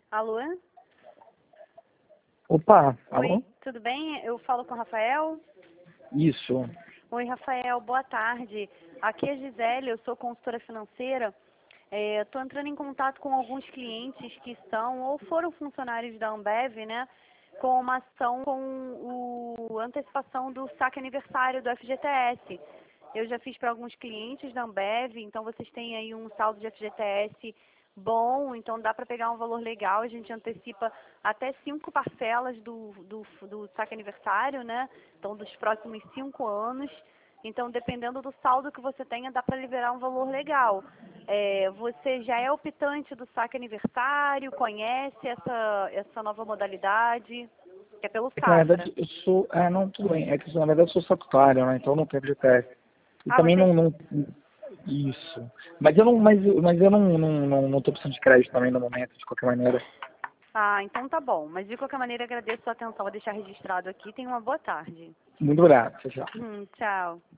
Alô? Opa, Oi, alô? tudo bem? Eu falo com o Rafael. Isso. Oi, Rafael, boa tarde. Aqui é a Gisele, eu sou consultora financeira. Estou entrando em contato com alguns clientes que são ou foram funcionários da Ambev, né? Com uma ação com antecipação do saque aniversário do FGTS. Eu já fiz para alguns clientes da Ambev, então vocês têm aí um saldo de FGTS bom, então dá para pegar um valor legal. A gente antecipa até 5 parcelas do saque aniversário, né? Então, dos próximos 5 anos. Então, dependendo do saldo que você tenha, dá para liberar um valor legal. Você já é optante do saque aniversário? Conhece essa nova modalidade? Que é pelo É que na Safra. verdade eu sou. Não, tudo bem. É que na verdade eu sou estatutário, né? Então eu não tenho FGTS. E Ah, também você... não. Isso. Mas eu não, mas eu não tô precisando de crédito também no momento, de qualquer maneira. Ah, então tá bom. Mas de qualquer maneira, agradeço a sua atenção. Vou deixar registrado aqui. Tenha uma boa tarde. Muito obrigado. Tchau, tchau. Tchau.